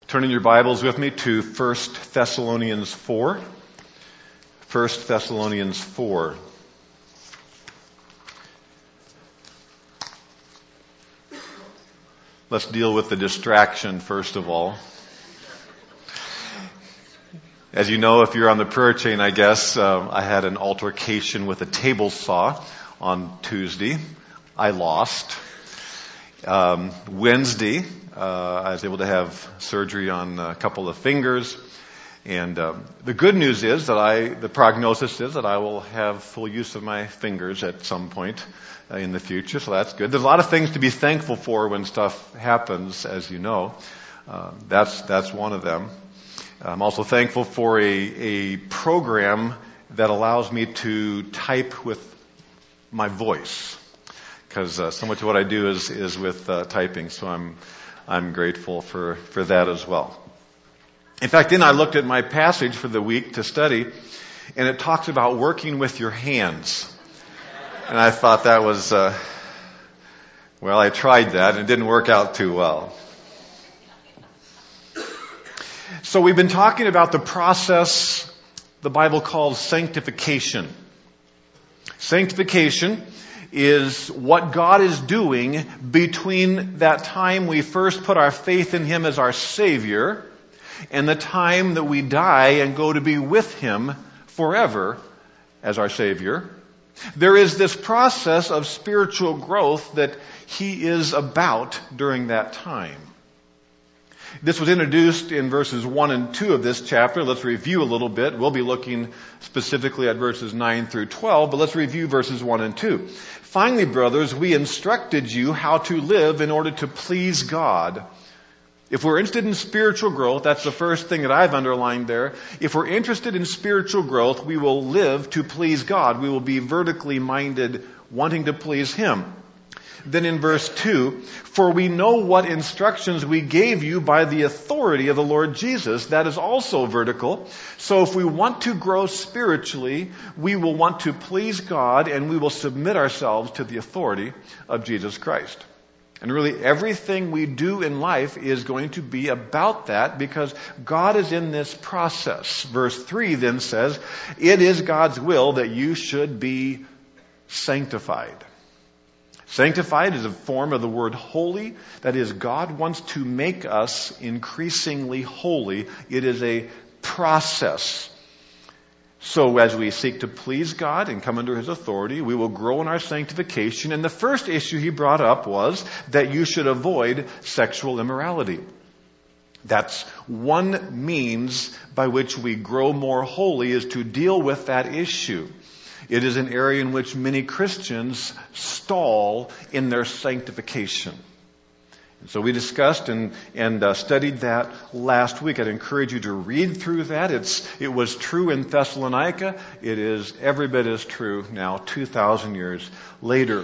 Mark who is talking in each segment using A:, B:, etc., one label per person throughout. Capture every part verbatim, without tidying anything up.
A: Turning your Bibles with me to First Thessalonians four. First Thessalonians four. Let's deal with the distraction first of all. As you know, if you're on the prayer chain, I guess, uh, I had an altercation with a table saw on Tuesday. I lost. Um, Wednesday, uh, I was able to have surgery on a couple of fingers. And um, the good news is that I, the prognosis is that I will have full use of my fingers at some point uh, in the future. So that's good. There's a lot of things to be thankful for when stuff happens, as you know. Uh, that's that's one of them. I'm also thankful for a, a program that allows me to type with my voice, because uh, so much of what I do is is with uh, typing. So I'm I'm grateful for for that as well. In fact, then I looked at my passage for the week to study, and it talks about working with your hands, and I thought that was uh, well, I tried that and it didn't work out too well. So we've been talking about the process the Bible calls sanctification. Sanctification is what God is doing between that time we first put our faith in Him as our Savior and the time that we die and go to be with Him forever as our Savior. There is this process of spiritual growth that He is about during that time. This was introduced in verses one and two of this chapter. Let's review a little bit. We'll be looking specifically at verses nine through twelve, but let's review verses one and two. Finally, brothers, we instructed you how to live in order to please God. If we're interested in spiritual growth, that's the first thing that I've underlined there. If we're interested in spiritual growth, we will live to please God. We will be vertically minded, wanting to please Him. Then in verse two, for we know what instructions we gave you by the authority of the Lord Jesus. That is also vertical. So if we want to grow spiritually, we will want to please God and we will submit ourselves to the authority of Jesus Christ. And really everything we do in life is going to be about that because God is in this process. Verse three then says, it is God's will that you should be sanctified. Sanctified is a form of the word holy. That is, God wants to make us increasingly holy. It is a process. So as we seek to please God and come under His authority, we will grow in our sanctification. And the first issue he brought up was that you should avoid sexual immorality. That's one means by which we grow more holy, is to deal with that issue. It is an area in which many Christians stall in their sanctification. And so we discussed and, and uh, studied that last week. I'd encourage you to read through that. It's, it was true in Thessalonica. It is every bit as true now, two thousand years later.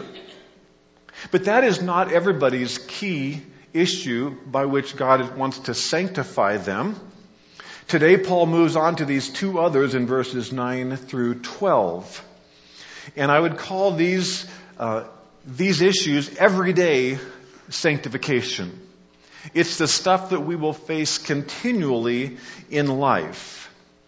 A: But that is not everybody's key issue by which God wants to sanctify them. Today, Paul moves on to these two others in verses nine through twelve. And I would call these uh, these issues everyday sanctification. It's the stuff that we will face continually in life.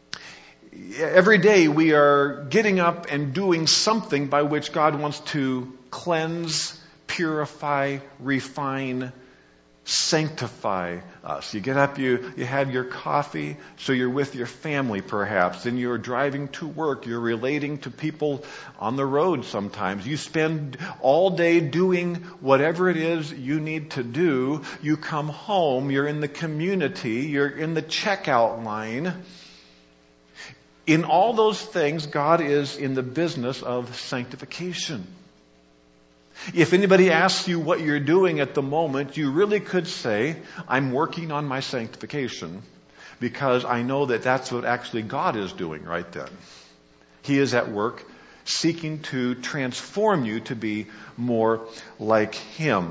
A: Every day we are getting up and doing something by which God wants to cleanse, purify, refine, sanctify us. You get up, you, you have your coffee, so you're with your family perhaps, then you're driving to work, you're relating to people on the road sometimes. You spend all day doing whatever it is you need to do. You come home, you're in the community, you're in the checkout line. In all those things, God is in the business of sanctification. If anybody asks you what you're doing at the moment, you really could say, I'm working on my sanctification, because I know that that's what actually God is doing right then. He is at work seeking to transform you to be more like Him.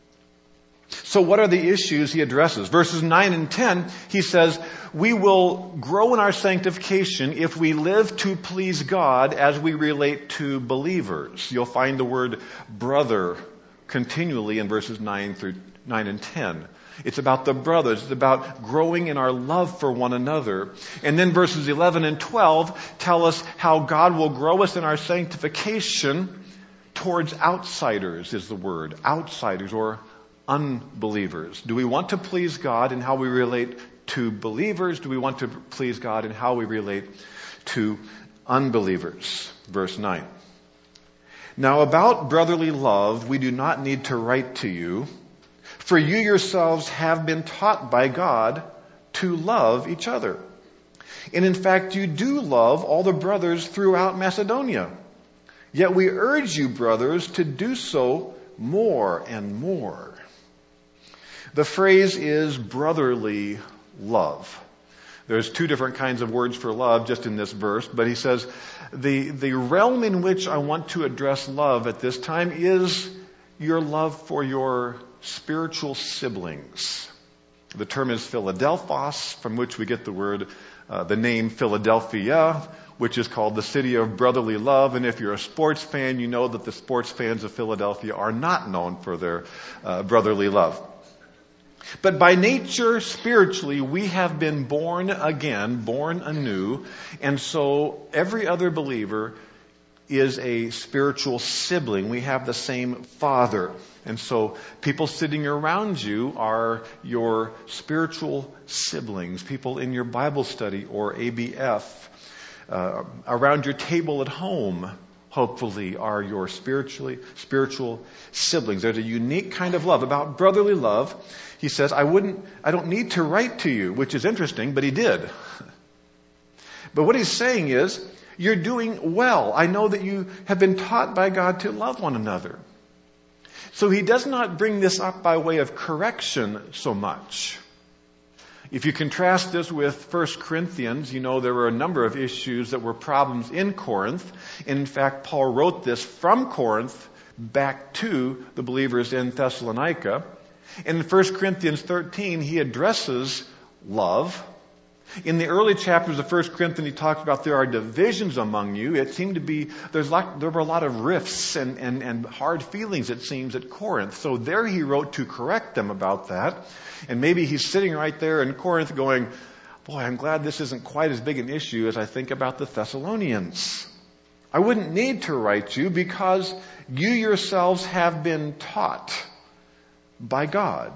A: So what are the issues he addresses? Verses nine and ten, he says, we will grow in our sanctification if we live to please God as we relate to believers. You'll find the word brother continually in verses nine through nine and ten. It's about the brothers. It's about growing in our love for one another. And then verses eleven and twelve tell us how God will grow us in our sanctification towards outsiders, is the word. Outsiders or unbelievers. Do we want to please God in how we relate to believers? Do we want to please God in how we relate to unbelievers? Verse nine. Now about brotherly love, we do not need to write to you, for you yourselves have been taught by God to love each other. And in fact, you do love all the brothers throughout Macedonia. Yet we urge you, brothers, to do so more and more. The phrase is brotherly love. There's two different kinds of words for love just in this verse, but he says the, the realm in which I want to address love at this time is your love for your spiritual siblings. The term is Philadelphos, from which we get the word, uh, the name Philadelphia, which is called the city of brotherly love. And if you're a sports fan, you know that the sports fans of Philadelphia are not known for their uh, brotherly love. But by nature, spiritually, we have been born again, born anew. And so every other believer is a spiritual sibling. We have the same Father. And so people sitting around you are your spiritual siblings, people in your Bible study or A B F. Uh, around your table at home, hopefully, are your spiritually spiritual siblings. There's a unique kind of love. About brotherly love, he says, I wouldn't, I don't need to write to you, which is interesting, but he did. But what he's saying is, you're doing well. I know that you have been taught by God to love one another. So he does not bring this up by way of correction so much. If you contrast this with First Corinthians, you know there were a number of issues that were problems in Corinth. And in fact, Paul wrote this from Corinth back to the believers in Thessalonica. And in First Corinthians thirteen, he addresses love. In the early chapters of First Corinthians, he talks about there are divisions among you. It seemed to be, there's like, there were a lot of rifts and, and, and hard feelings, it seems, at Corinth. So there he wrote to correct them about that. And maybe he's sitting right there in Corinth going, boy, I'm glad this isn't quite as big an issue as I think about the Thessalonians. I wouldn't need to write you because you yourselves have been taught by God.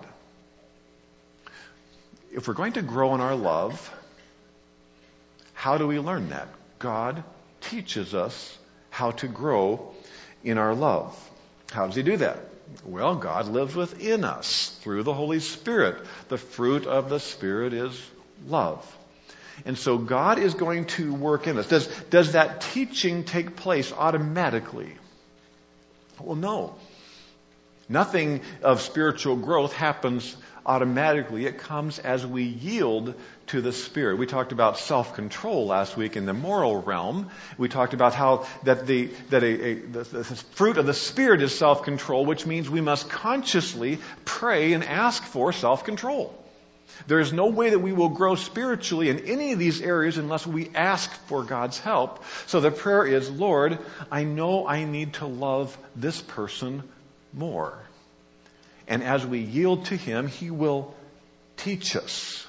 A: If we're going to grow in our love, how do we learn that? God teaches us how to grow in our love. How does he do that? Well, God lives within us through the Holy Spirit. The fruit of the Spirit is love. And so God is going to work in us. Does, does that teaching take place automatically? Well, no. Nothing of spiritual growth happens automatically. It comes as we yield to the Spirit. We talked about self-control last week in the moral realm. We talked about how that the that a, a the, the fruit of the Spirit is self-control, which means we must consciously pray and ask for self-control. There is no way that we will grow spiritually in any of these areas unless we ask for God's help. So the prayer is, Lord, I know I need to love this person more. And as we yield to him, he will teach us.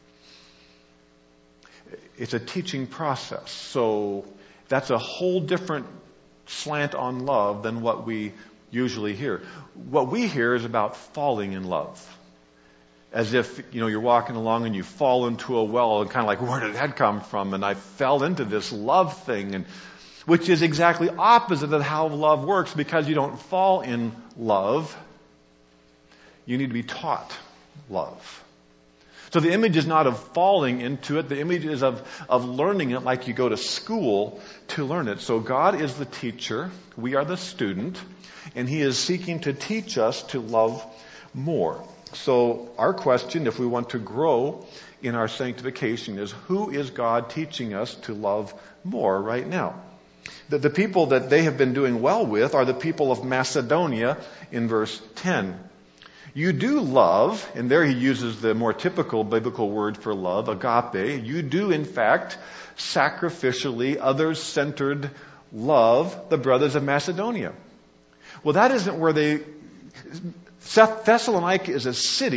A: It's a teaching process. So that's a whole different slant on love than what we usually hear. What we hear is about falling in love. As if, you know, you're walking along and you fall into a well and kind of like, where did that come from? And I fell into this love thing, and which is exactly opposite of how love works, because you don't fall in love. You need to be taught love. So the image is not of falling into it. The image is of, of learning it like you go to school to learn it. So God is the teacher. We are the student. And he is seeking to teach us to love more. So our question, if we want to grow in our sanctification, is who is God teaching us to love more right now? The, the people that they have been doing well with are the people of Macedonia in verse ten. You do love, and there he uses the more typical biblical word for love, agape. You do, in fact, sacrificially, others-centered love the brothers of Macedonia. Well, that isn't where they... Thessalonica is a city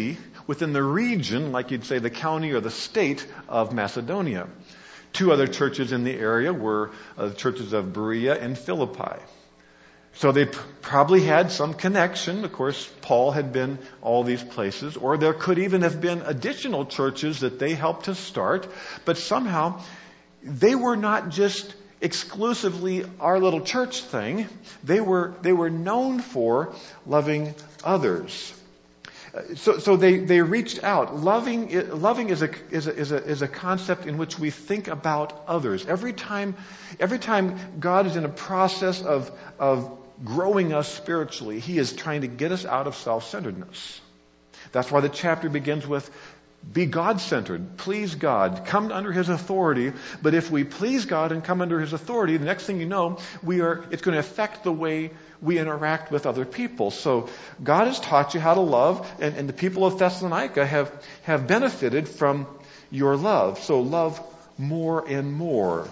A: within the region, like you'd say the county or the state of Macedonia. Two other churches in the area were uh, the churches of Berea and Philippi. So they p- probably had some connection. Of course, Paul had been all these places, or there could even have been additional churches that they helped to start. But somehow, they were not just exclusively our little church thing. They were they were known for loving others. So, so they, they reached out. Loving, loving is a, is a, is a, is a concept in which we think about others. Every time, every time God is in a process of, of growing us spiritually, He is trying to get us out of self-centeredness. That's why the chapter begins with, be God-centered. Please God. Come under His authority. But if we please God and come under His authority, the next thing you know, we are, it's going to affect the way we interact with other people. So God has taught you how to love, and, and the people of Thessalonica have, have benefited from your love. So love more and more.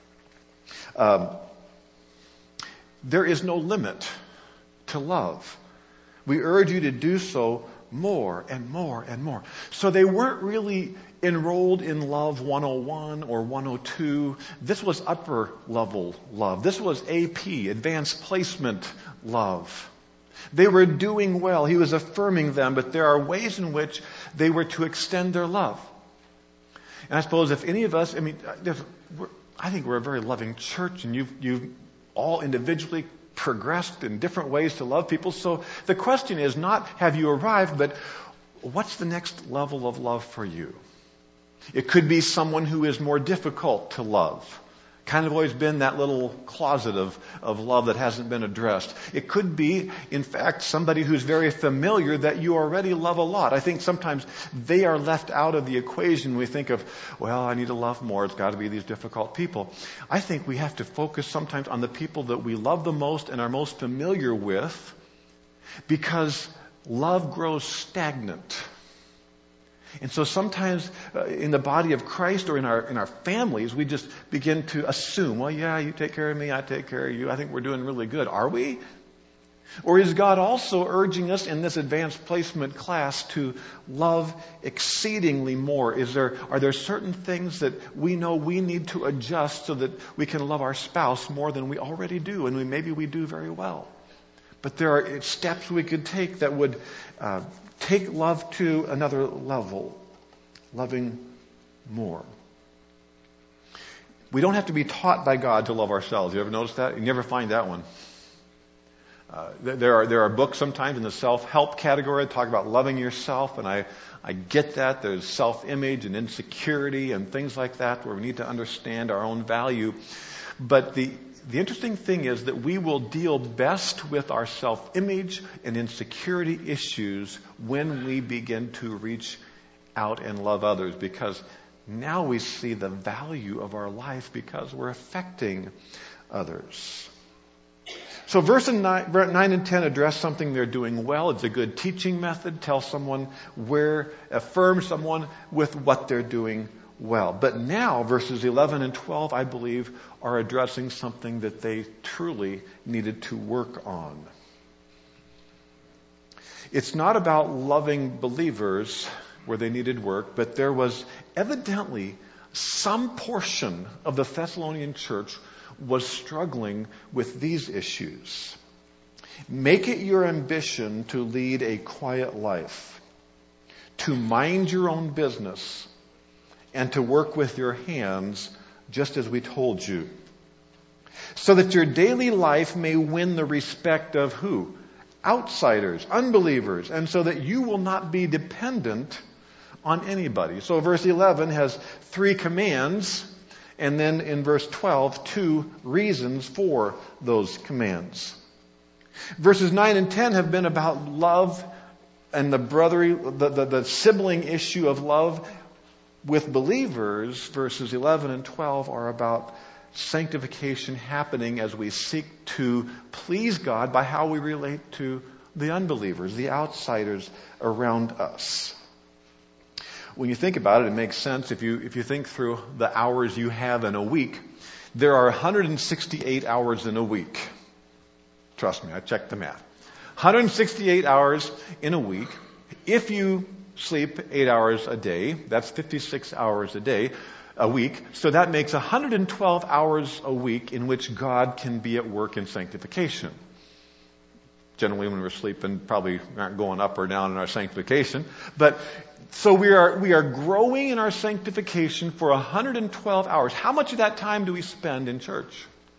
A: Um, there is no limit to love. We urge you to do so more and more and more. So they weren't really enrolled in Love one oh one or one oh two. This was upper level love. This was A P, Advanced Placement love. They were doing well. He was affirming them, but there are ways in which they were to extend their love. And I suppose if any of us, I mean, we're, I think we're a very loving church, and you've, you've all individually progressed in different ways to love people. So the question is not, have you arrived, but what's the next level of love for you? It could be someone who is more difficult to love. Kind of always been that little closet of, of love that hasn't been addressed. It could be, in fact, somebody who's very familiar that you already love a lot. I think sometimes they are left out of the equation. We think of, well, I need to love more. It's got to be these difficult people. I think we have to focus sometimes on the people that we love the most and are most familiar with, because love grows stagnant. And so sometimes uh, in the body of Christ or in our in our families, we just begin to assume, well, yeah, you take care of me, I take care of you. I think we're doing really good. Are we? Or is God also urging us in this advanced placement class to love exceedingly more? Is there are there certain things that we know we need to adjust so that we can love our spouse more than we already do, and we maybe we do very well? But there are steps we could take that would uh, take love to another level, loving more. We don't have to be taught by God to love ourselves. You ever notice that? You never find that one. Uh, there are there are books sometimes in the self-help category that talk about loving yourself, and I, I get that. There's self-image and insecurity and things like that where we need to understand our own value. But the The interesting thing is that we will deal best with our self-image and insecurity issues when we begin to reach out and love others, because now we see the value of our life because we're affecting others. So verses nine and ten address something they're doing well. It's a good teaching method. Tell someone where, affirm someone with what they're doing well. But now, verses eleven and twelve, I believe, are addressing something that they truly needed to work on. It's not about loving believers where they needed work, but there was evidently some portion of the Thessalonian church was struggling with these issues. Make it your ambition to lead a quiet life, to mind your own business, and to work with your hands, just as we told you, so that your daily life may win the respect of who? Outsiders, unbelievers, and so that you will not be dependent on anybody. So verse eleven has three commands, and then in verse twelve, two reasons for those commands. Verses nine and ten have been about love and the brotherly, the, the, the sibling issue of love with believers. Verses eleven and twelve are about sanctification happening as we seek to please God by how we relate to the unbelievers, the outsiders around us. When you think about it, it makes sense. If you if you think through the hours you have in a week, there are one hundred sixty-eight hours in a week. Trust me, I checked the math. one hundred sixty-eight hours in a week. If you sleep eight hours a day. That's fifty-six hours a day, a week. So that makes one hundred twelve hours a week in which God can be at work in sanctification. Generally, when we're sleeping, probably aren't going up or down in our sanctification. But so we are we are growing in our sanctification for one hundred twelve hours. How much of that time do we spend in church?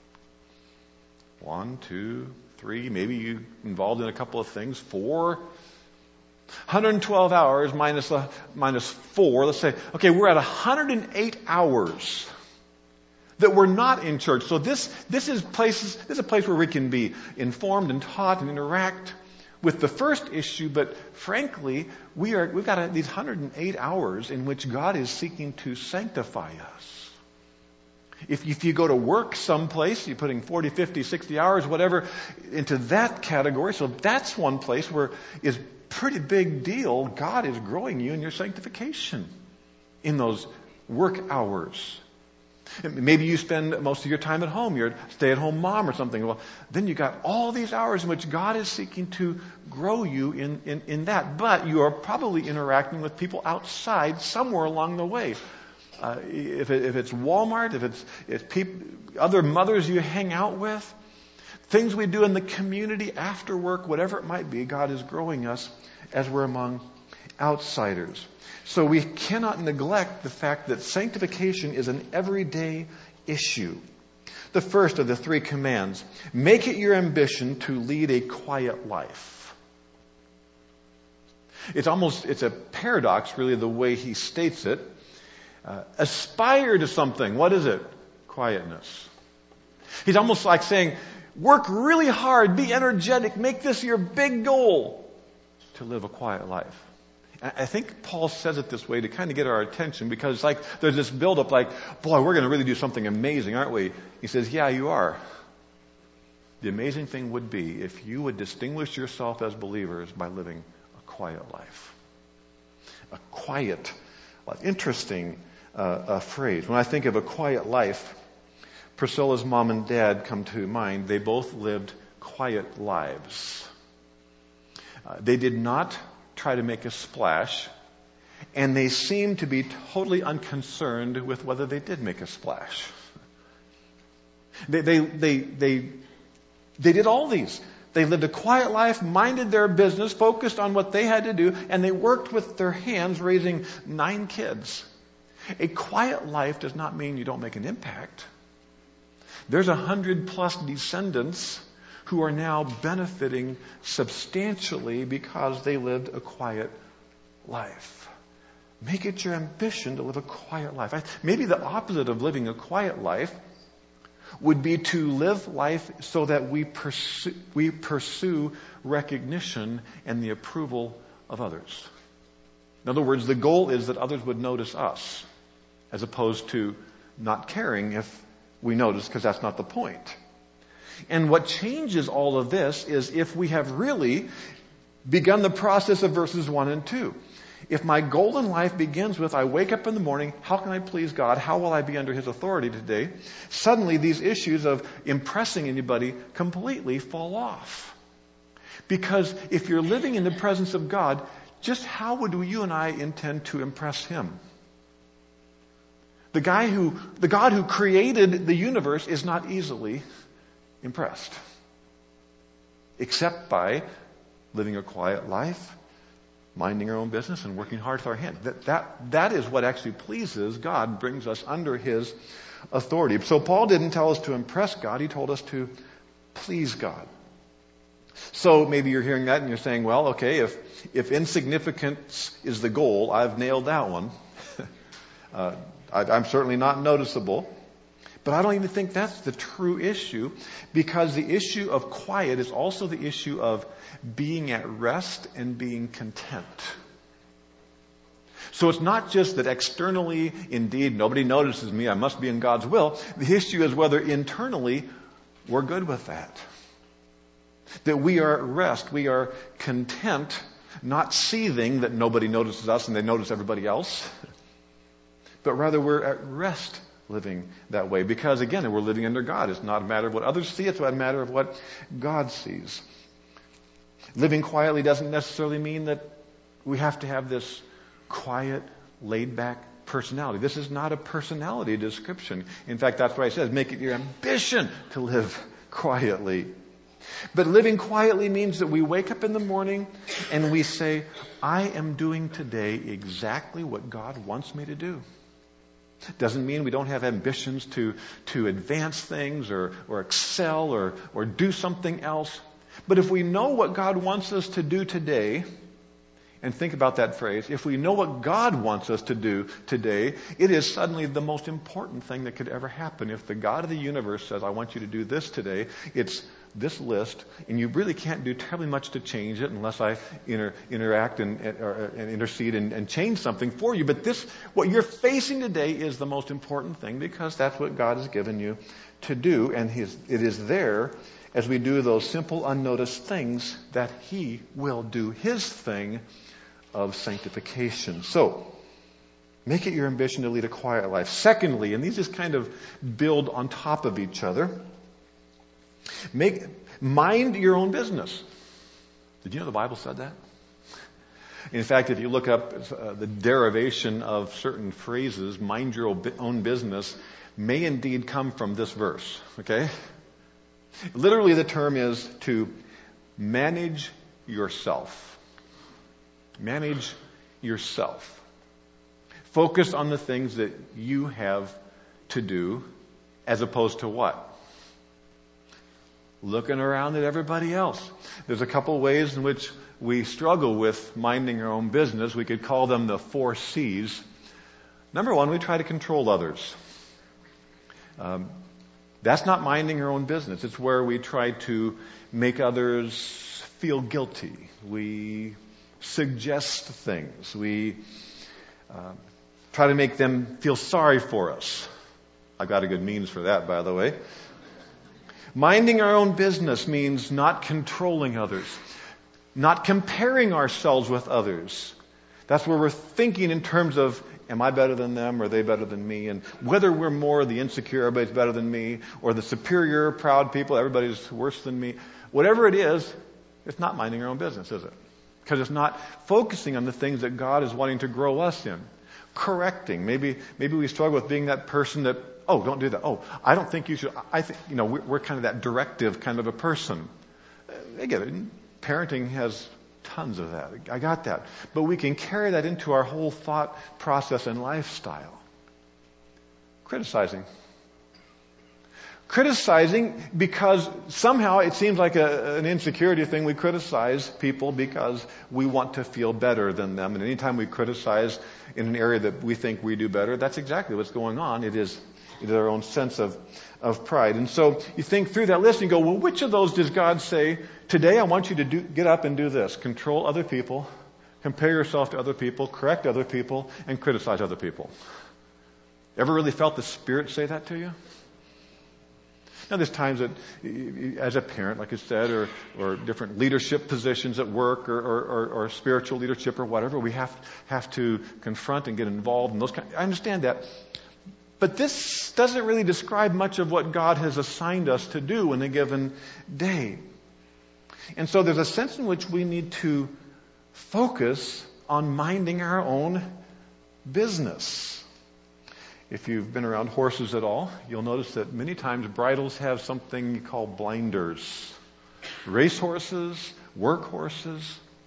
A: One, two, three, maybe you involved in a couple of things. Four. one hundred twelve hours minus uh, minus four. Let's say, okay, we're at one hundred eight hours that we're not in church. So this this is places this is a place where we can be informed and taught and interact with the first issue. But frankly, we are we've got a, these one hundred eight hours in which God is seeking to sanctify us. If, if you go to work someplace, you're putting forty, fifty, sixty hours, whatever, into that category. So that's one place where it's pretty big deal. God is growing you in your sanctification in those work hours. Maybe you spend most of your time at home. You're a stay-at-home mom or something. Well, then you got all these hours in which God is seeking to grow you in, in, in that. But you are probably interacting with people outside somewhere along the way. Uh, if, it, if it's Walmart, if it's, it's peop- other mothers you hang out with, things we do in the community after work, whatever it might be, God is growing us as we're among outsiders. So we cannot neglect the fact that sanctification is an everyday issue. The first of the three commands, make it your ambition to lead a quiet life. It's almost, it's a paradox, really, the way he states it. Uh, aspire to something. What is it? Quietness. He's almost like saying, work really hard, be energetic, make this your big goal to live a quiet life. I think Paul says it this way to kind of get our attention, because like there's this buildup like, boy, we're going to really do something amazing, aren't we? He says, yeah, you are. The amazing thing would be if you would distinguish yourself as believers by living a quiet life. A quiet, well, interesting uh, uh, phrase. When I think of a quiet life, Priscilla's mom and dad come to mind. They both lived quiet lives. Uh, they did not try to make a splash, and they seemed to be totally unconcerned with whether they did make a splash. They, they, they, they, they did all these. They lived a quiet life, minded their business, focused on what they had to do, and they worked with their hands, raising nine kids. A quiet life does not mean you don't make an impact. There's a hundred plus descendants who are now benefiting substantially because they lived a quiet life. Make it your ambition to live a quiet life. Maybe the opposite of living a quiet life would be to live life so that we pursue, we pursue recognition and the approval of others. In other words, the goal is that others would notice us, as opposed to not caring if we notice, because that's not the point. And what changes all of this is if we have really begun the process of verses one and two. If my goal in life begins with, I wake up in the morning, how can I please God? How will I be under His authority today? Suddenly these issues of impressing anybody completely fall off. Because if you're living in the presence of God, just how would you and I intend to impress Him? The guy who, the God who created the universe is not easily impressed, except by living a quiet life, minding our own business, and working hard with our hands. That, that, that is what actually pleases God, brings us under His authority. So Paul didn't tell us to impress God. He told us to please God. So maybe you're hearing that and you're saying, well, okay, if, if insignificance is the goal, I've nailed that one. uh, I, I'm certainly not noticeable. But I don't even think that's the true issue, because the issue of quiet is also the issue of being at rest and being content. So it's not just that externally, indeed, nobody notices me, I must be in God's will. The issue is whether internally we're good with that. That we are at rest, we are content, not seething that nobody notices us and they notice everybody else, but rather we're at rest living that way. Because again, we're living under God. It's not a matter of what others see, it's a matter of what God sees. Living quietly doesn't necessarily mean that We have to have this quiet, laid-back personality. This is not a personality description. In fact, that's what I said. Make it your ambition to live quietly. But living quietly means that we wake up in the morning and we say, I am doing today exactly what God wants me to do. Doesn't mean we don't have ambitions to, to advance things or, or excel or, or do something else. But if we know what God wants us to do today, and think about that phrase, if we know what God wants us to do today, it is suddenly the most important thing that could ever happen. If the God of the universe says, I want you to do this today, it's this list, and you really can't do terribly much to change it unless I inter, interact and, or, and intercede and, and change something for you. But this, what you're facing today is the most important thing because that's what God has given you to do, and his, it is there as we do those simple, unnoticed things that He will do His thing of sanctification. So, make it your ambition to lead a quiet life. Secondly, and these just kind of build on top of each other, make mind your own business. Did you know the Bible said that? In fact, if you look up uh, the derivation of certain phrases, mind your own business may indeed come from this verse. Okay? Literally, the term is to manage yourself. Manage yourself. Focus on the things that you have to do as opposed to what? Looking around at everybody else. There's a couple ways in which we struggle with minding our own business. We could call them the four C's. Number one, we try to control others. Um, that's not minding our own business. It's where we try to make others feel guilty. We suggest things. We uh, try to make them feel sorry for us. I've got a good means for that, by the way. Minding our own business means not controlling others, not comparing ourselves with others. That's where we're thinking in terms of, am I better than them or are they better than me? And whether we're more the insecure, everybody's better than me, or the superior, proud people, everybody's worse than me. Whatever it is, it's not minding our own business, is it? Because it's not focusing on the things that God is wanting to grow us in. Correcting. Maybe maybe we struggle with being that person that, oh, don't do that. Oh, I don't think you should. I think, you know, we're, we're kind of that directive kind of a person. I get it. Parenting has tons of that. I got that. But we can carry that into our whole thought process and lifestyle. Criticizing. Criticizing because somehow it seems like a, an insecurity thing. We criticize people because we want to feel better than them. And anytime we criticize in an area that we think we do better, that's exactly what's going on. It is, it is our own sense of, of pride. And so you think through that list and you go, well, which of those does God say, today I want you to do, get up and do this. Control other people, compare yourself to other people, correct other people, and criticize other people. Ever really felt the Spirit say that to you? Now, there's times that, as a parent, like I said, or, or different leadership positions at work, or, or, or, or spiritual leadership, or whatever, we have have to confront and get involved in those kind. I understand that, but this doesn't really describe much of what God has assigned us to do in a given day. And so, there's a sense in which we need to focus on minding our own business. If you've been around horses at all, you'll notice that many times bridles have something called blinders. Racehorses, workhorses,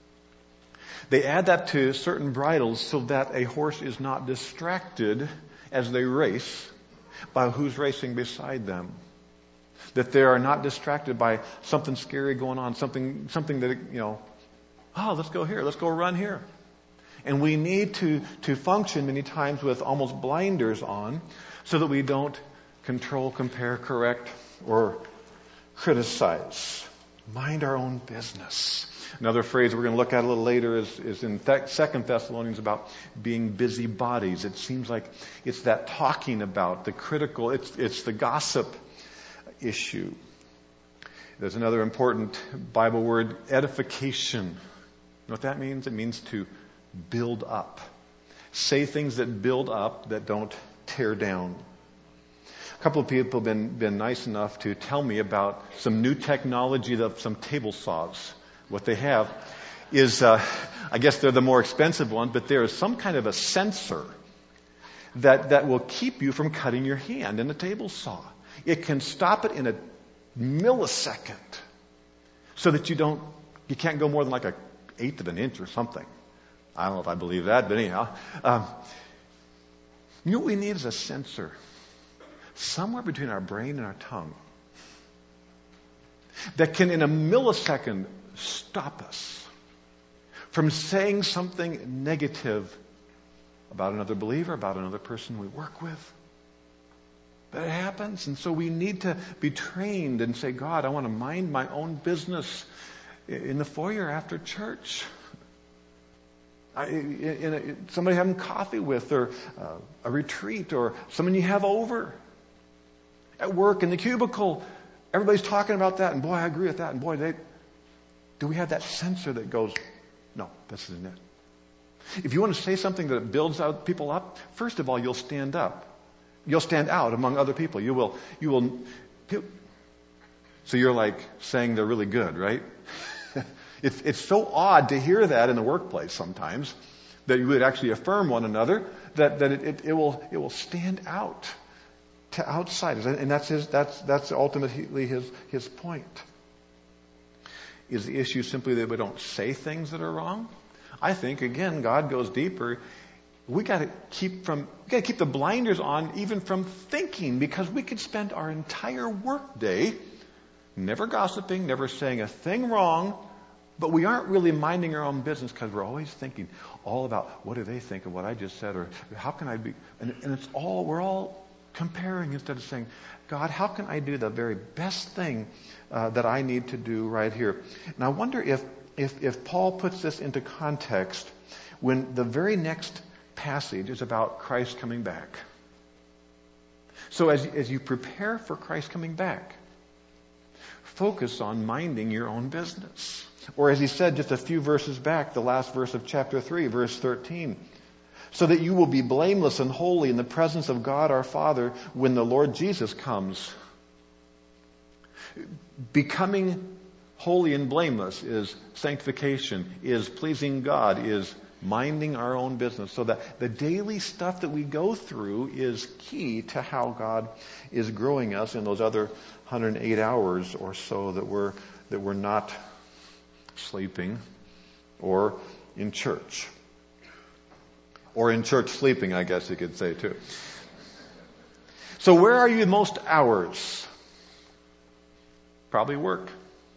A: they add that to certain bridles so that a horse is not distracted as they race by who's racing beside them. That they are not distracted by something scary going on, something something that, you know, oh, let's go here, let's go run here. And we need to, to function many times with almost blinders on so that we don't control, compare, correct, or criticize. Mind our own business. Another phrase we're going to look at a little later is, is in Second Thessalonians about being busy bodies. It seems like it's that talking about the critical, it's, it's the gossip issue. There's another important Bible word, edification. You know what that means? It means to build up. Say things that build up, that don't tear down. A couple of people have been, been nice enough to tell me about some new technology of some table saws. What they have is, uh, I guess they're the more expensive one, but there is some kind of a sensor that, that will keep you from cutting your hand in a table saw. It can stop it in a millisecond so that you don't, you can't go more than like a eighth of an inch or something. I don't know if I believe that, but anyhow. Um, you know what we need is a sensor somewhere between our brain and our tongue that can in a millisecond stop us from saying something negative about another believer, about another person we work with. But it happens, and so we need to be trained and say, God, I want to mind my own business in the foyer after church. I, in a, somebody having coffee with, or uh, a retreat, or someone you have over. At work, in the cubicle, everybody's talking about that, and boy, I agree with that, and boy, they, do we have that sensor that goes, no, this isn't it. If you want to say something that builds out people up, first of all, you'll stand up. You'll stand out among other people. You will, you will, so you're like saying they're really good, right? It's, it's so odd to hear that in the workplace sometimes, that you would actually affirm one another, that, that it, it, it will, it will stand out to outsiders. And that's his, that's, that's ultimately his, his point. Is the issue simply that we don't say things that are wrong? I think, again, God goes deeper. We got to keep from, we got to keep the blinders on even from thinking, because we could spend our entire workday never gossiping, never saying a thing wrong, but we aren't really minding our own business because we're always thinking all about what do they think of what I just said, or how can I be, and, and it's all, we're all comparing instead of saying, God, how can I do the very best thing uh, that I need to do right here? And I wonder if, if, if Paul puts this into context when the very next passage is about Christ coming back. So as, as you prepare for Christ coming back, focus on minding your own business. Or as he said just a few verses back, the last verse of chapter three, verse thirteen, so that you will be blameless and holy in the presence of God our Father when the Lord Jesus comes. Becoming holy and blameless is sanctification, is pleasing God, is minding our own business. So that the daily stuff that we go through is key to how God is growing us in those other one hundred eight hours or so that we're, that we're not sleeping or in church. Or in church sleeping, I guess you could say too. So where are you most hours? Probably work.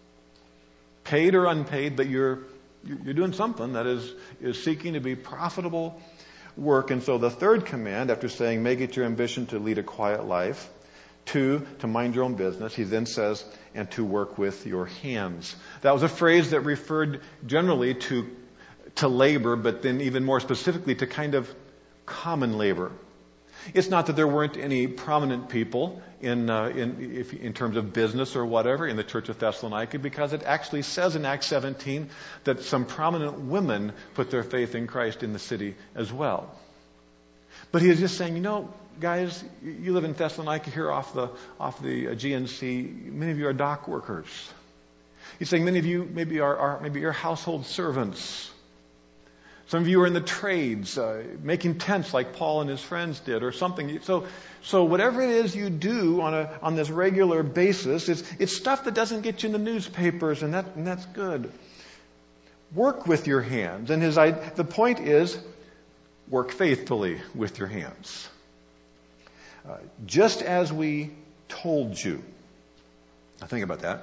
A: Paid or unpaid, but you're you're doing something that is, is seeking to be profitable work. And so the third command, after saying, make it your ambition to lead a quiet life, two, to mind your own business, he then says, and to work with your hands. That was a phrase that referred generally to to labor, but then even more specifically to kind of common labor. It's not that there weren't any prominent people in uh, in if, in terms of business or whatever in the Church of Thessalonica, because it actually says in Acts seventeen that some prominent women put their faith in Christ in the city as well. But he is just saying, you know, guys, you live in Thessalonica here off the off the Aegean Sea. Many of you are dock workers. He's saying many of you maybe are, are maybe you're household servants. Some of you are in the trades, uh, making tents like Paul and his friends did, or something. So, so whatever it is you do on a on this regular basis, it's it's stuff that doesn't get you in the newspapers, and that and that's good. Work with your hands, and his the point is, work faithfully with your hands, uh, just as we told you. Now think about that.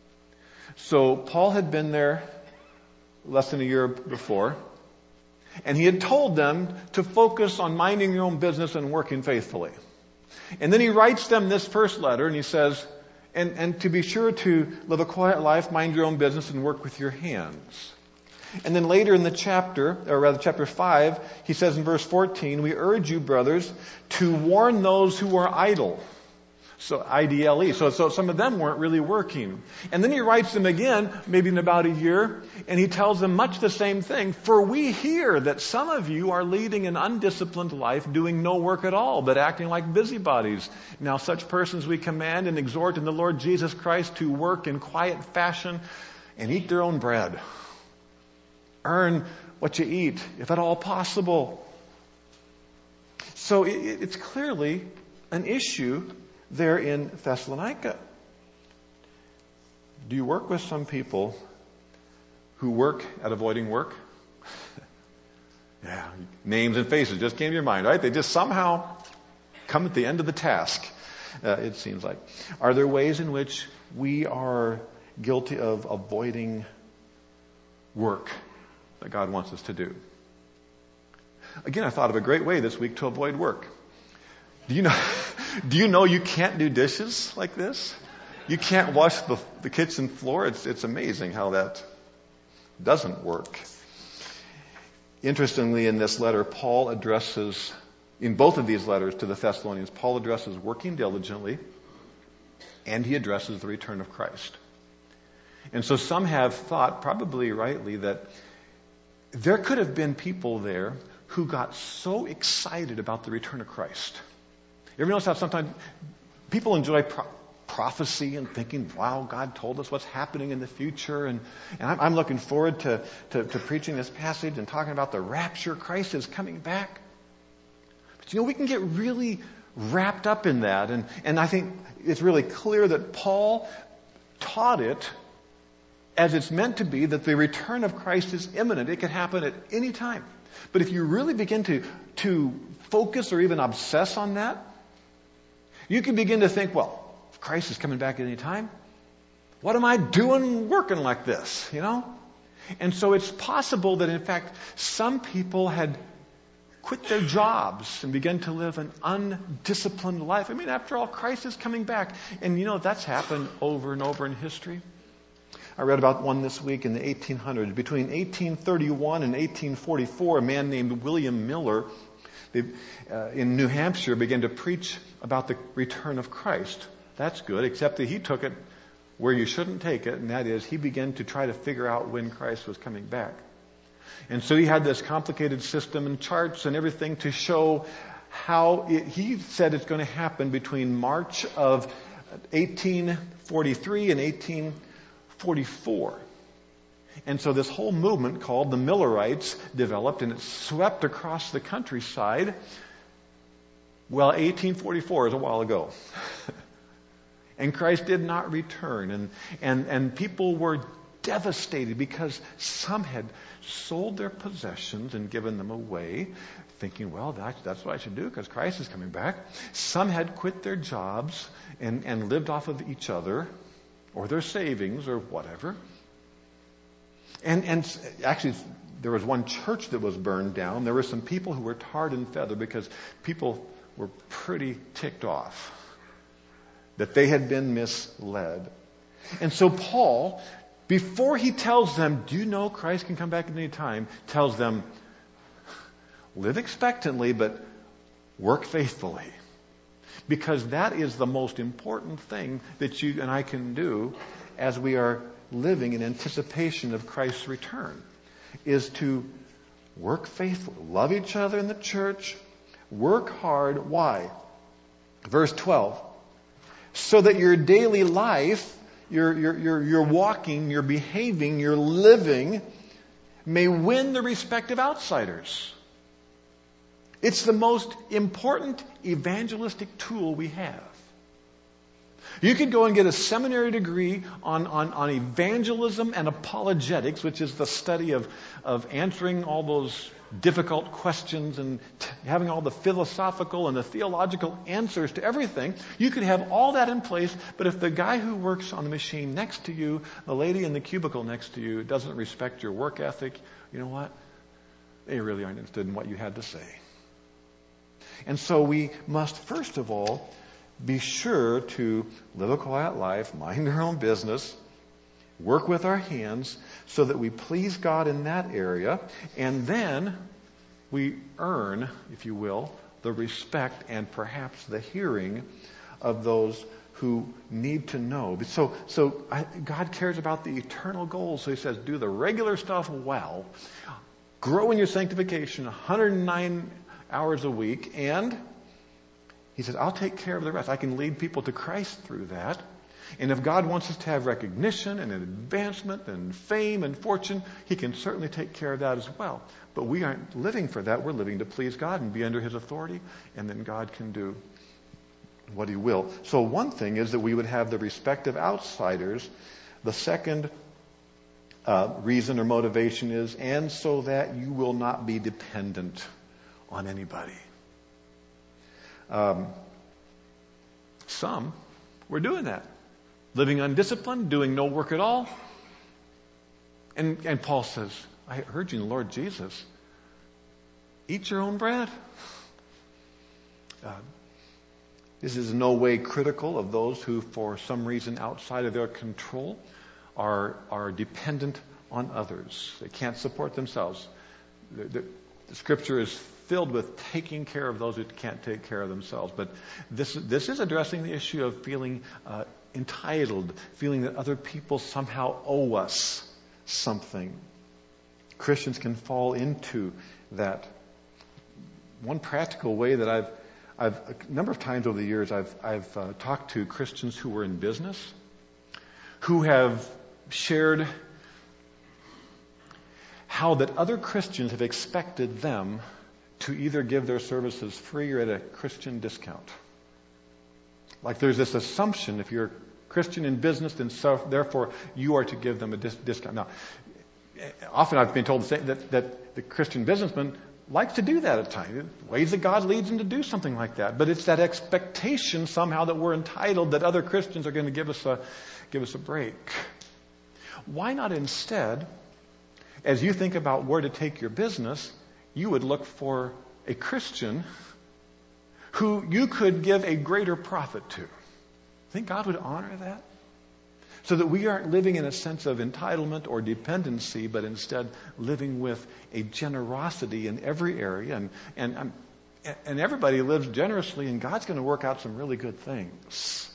A: So Paul had been there less than a year before. And he had told them to focus on minding your own business and working faithfully. And then he writes them this first letter, and he says, and, and to be sure to live a quiet life, mind your own business, and work with your hands. And then later in the chapter, or rather chapter five, he says in verse fourteen, we urge you, brothers, to warn those who are idle. So I D L E. So, so some of them weren't really working. And then he writes them again, maybe in about a year, and he tells them much the same thing. For we hear that some of you are leading an undisciplined life, doing no work at all, but acting like busybodies. Now such persons we command and exhort in the Lord Jesus Christ to work in quiet fashion and eat their own bread. earn what you eat, if at all possible. So it, it's clearly an issue there in Thessalonica. Do you work with some people who work at avoiding work? Yeah, names and faces just came to your mind, right? They just somehow come at the end of the task, uh, it seems like. Are there ways in which we are guilty of avoiding work that God wants us to do? Again, I thought of a great way this week to avoid work. Do you know, do you know you can't do dishes like this? You can't wash the, the kitchen floor. It's, it's amazing how that doesn't work. Interestingly, in this letter, Paul addresses, in both of these letters to the Thessalonians, Paul addresses working diligently, and he addresses the return of Christ. And so some have thought, probably rightly, that there could have been people there who got so excited about the return of Christ. You ever notice how sometimes people enjoy pro- prophecy and thinking, wow, God told us what's happening in the future, and, and I'm, I'm looking forward to, to, to preaching this passage and talking about the rapture. Christ is coming back. But you know, we can get really wrapped up in that, and, and I think it's really clear that Paul taught it as it's meant to be, that the return of Christ is imminent. It could happen at any time. But if you really begin to, to focus or even obsess on that, you can begin to think, well, if Christ is coming back at any time, what am I doing working like this, you know? And so it's possible that, in fact, some people had quit their jobs and begun to live an undisciplined life. I mean, after all, Christ is coming back. And, you know, that's happened over and over in history. I read about one this week in the eighteen hundreds. Between eighteen thirty-one and eighteen forty-four, a man named William Miller they, uh, in New Hampshire began to preach about the return of Christ. That's good, except that he took it where you shouldn't take it, and that is he began to try to figure out when Christ was coming back. And so he had this complicated system and charts and everything to show how it, he said it's going to happen between March of eighteen forty-three and eighteen forty-four. And so this whole movement called the Millerites developed, and it swept across the countryside. Well, eighteen forty-four is a while ago. And Christ did not return. And, and, and people were devastated because some had sold their possessions and given them away, thinking, well, that's, that's what I should do because Christ is coming back. Some had quit their jobs and, and lived off of each other or their savings or whatever. And, and actually, there was one church that was burned down. There were some people who were tarred and feathered because people were pretty ticked off that they had been misled. And so Paul, before he tells them, do you know Christ can come back at any time, tells them, live expectantly, but work faithfully. Because that is the most important thing that you and I can do as we are living in anticipation of Christ's return, is to work faithfully, love each other in the church, work hard. Why? Verse twelve. So that your daily life, your, your, your, your walking, your behaving, your living may win the respect of outsiders. It's the most important evangelistic tool we have. You could go and get a seminary degree on, on, on evangelism and apologetics, which is the study of, of answering all those difficult questions and t- having all the philosophical and the theological answers to everything. You could have all that in place, but if the guy who works on the machine next to you, the lady in the cubicle next to you, doesn't respect your work ethic, you know what? They really aren't interested in what you had to say. And so we must, first of all, be sure to live a quiet life, mind our own business, work with our hands so that we please God in that area, and then we earn, if you will, the respect and perhaps the hearing of those who need to know. So, so I, God cares about the eternal goals. So he says, do the regular stuff well, grow in your sanctification one hundred nine hours a week, and he says, I'll take care of the rest. I can lead people to Christ through that. And if God wants us to have recognition and advancement and fame and fortune, He can certainly take care of that as well. But we aren't living for that. We're living to please God and be under His authority, and then God can do what He will. So one thing is that we would have the respect of outsiders. The second uh, reason or motivation is, and so that you will not be dependent on anybody. Um, some were doing that. Living undisciplined, doing no work at all. And, and Paul says, I heard you in the Lord Jesus. Eat your own bread. Uh, this is in no way critical of those who, for some reason outside of their control, are, are dependent on others. They can't support themselves. The, the, the Scripture is filled with taking care of those who can't take care of themselves. But this, this is addressing the issue of feeling uh, entitled, feeling that other people somehow owe us something. Christians can fall into that. One practical way that I've, I've a number of times over the years, I've, I've uh, talked to Christians who were in business, who have shared how that other Christians have expected them to either give their services free or at a Christian discount. Like there's this assumption, if you're a Christian in business, then so, therefore you are to give them a dis- discount. Now, often I've been told that, that the Christian businessman likes to do that at times. Ways that God leads him to do something like that. But it's that expectation somehow that we're entitled that other Christians are going to give us a, give us a break. Why not instead, as you think about where to take your business, you would look for a Christian who you could give a greater profit to? Think God would honor that? So that we aren't living in a sense of entitlement or dependency, but instead living with a generosity in every area. And, and, and everybody lives generously, and God's going to work out some really good things.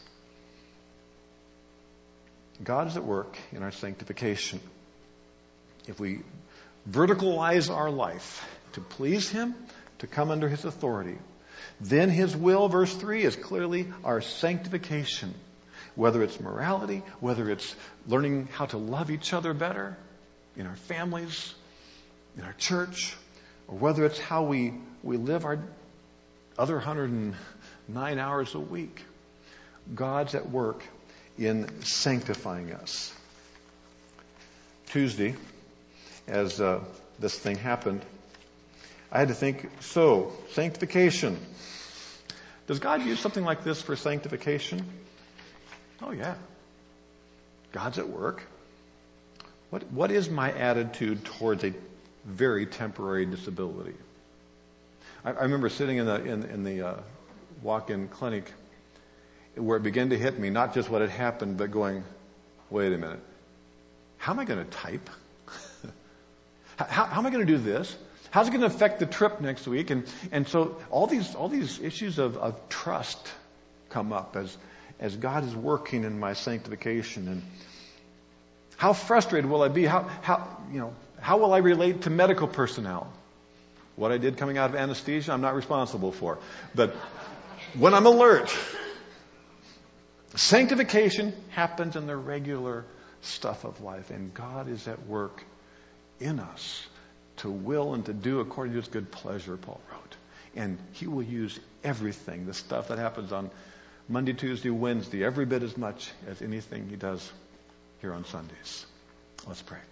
A: God is at work in our sanctification. If we verticalize our life to please Him, to come under His authority, then His will, verse three, is clearly our sanctification. Whether it's morality, whether it's learning how to love each other better in our families, in our church, or whether it's how we, we live our other one hundred nine hours a week. God's at work in sanctifying us. Tuesday, as uh, this thing happened, I had to think, so, sanctification. Does God use something like this for sanctification? Oh, yeah. God's at work. What, what is my attitude towards a very temporary disability? I, I remember sitting in the, in, in the uh, walk-in clinic where it began to hit me, not just what had happened, but going, wait a minute. How am I going to type? how, how am I going to do this? How's it going to affect the trip next week? And and so all these all these issues of, of trust come up as as God is working in my sanctification. And how frustrated will I be? How how you know how will I relate to medical personnel? What I did coming out of anesthesia, I'm not responsible for. But when I'm alert, sanctification happens in the regular stuff of life, and God is at work in us to will and to do according to His good pleasure, Paul wrote. And He will use everything, the stuff that happens on Monday, Tuesday, Wednesday, every bit as much as anything He does here on Sundays. Let's pray.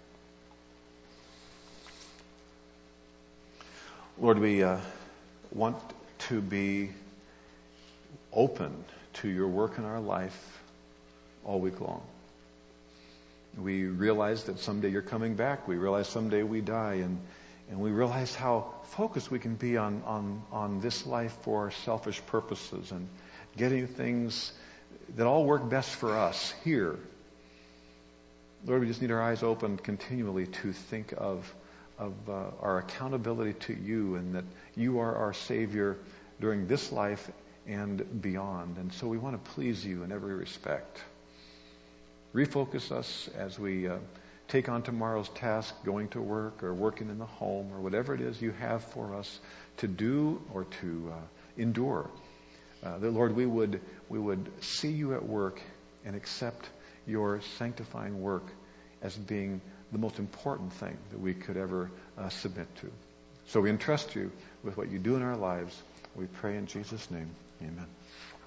A: Lord, we uh, want to be open to Your work in our life all week long. We realize that someday You're coming back. We realize someday we die. And, and we realize how focused we can be on, on, on this life for selfish purposes and getting things that all work best for us here. Lord, we just need our eyes open continually to think of, of uh, our accountability to You, and that You are our Savior during this life and beyond. And so we want to please You in every respect. Refocus us as we uh, take on tomorrow's task, going to work or working in the home or whatever it is You have for us to do or to uh, endure. Uh, that, Lord, we would we would see You at work and accept your sanctifying work as being the most important thing that we could ever uh, submit to. So we entrust you with what you do in our lives. We pray in Jesus' name. Amen.